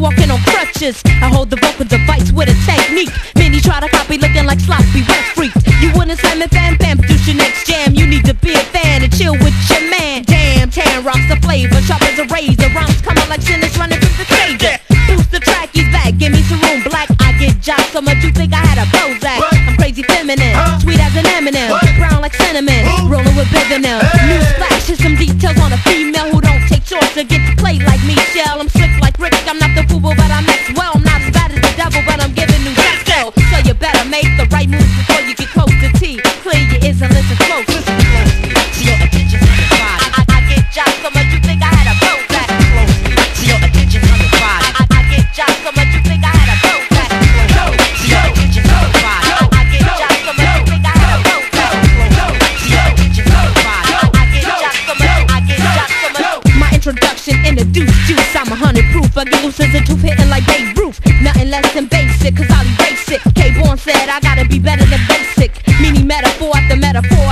walking on crutches. I hold the vocal device with a technique. Many try to copy looking like sloppy wet freaks. You wouldn't slam it, bam, bam, produce your next jam. You need to be a fan and chill with your man. Damn, Tan rocks the flavor, sharp as a razor. Rhymes coming like sinners running through the stages. Boost the track, he's back, give me some room black. I get jocks so much you think I had a Bozak. I'm crazy feminine, sweet as an Eminem, brown like cinnamon, rolling with Bivinem. New splash, here's some details on a female who don't take shorts or get to play like Michelle. I'm slick like Rick, I'm not the fool, but I'm next. Well, I'm not as bad as the devil, but I'm giving new sex. So you better make the right moves before you get close to T. Clear your ears and listen close. Listen closely to your attention on the body. I get jocks so much you think I had a Bozak. Closely to your attention on the body. I get jocks so much you think I had a Bozak. Closely to your attention on the body. I get jocks so much you think I had a Bozak. Closely to your attention on the body. I get jocks so much. I get jocks so much. My introduction introduced juice. I'm 100 proof. I get loose as a tooth hitting like Babe Ruth. Nothing less than basic, cause I'll erase it. K-Born said I gotta be better than basic. Meaning metaphor after metaphor.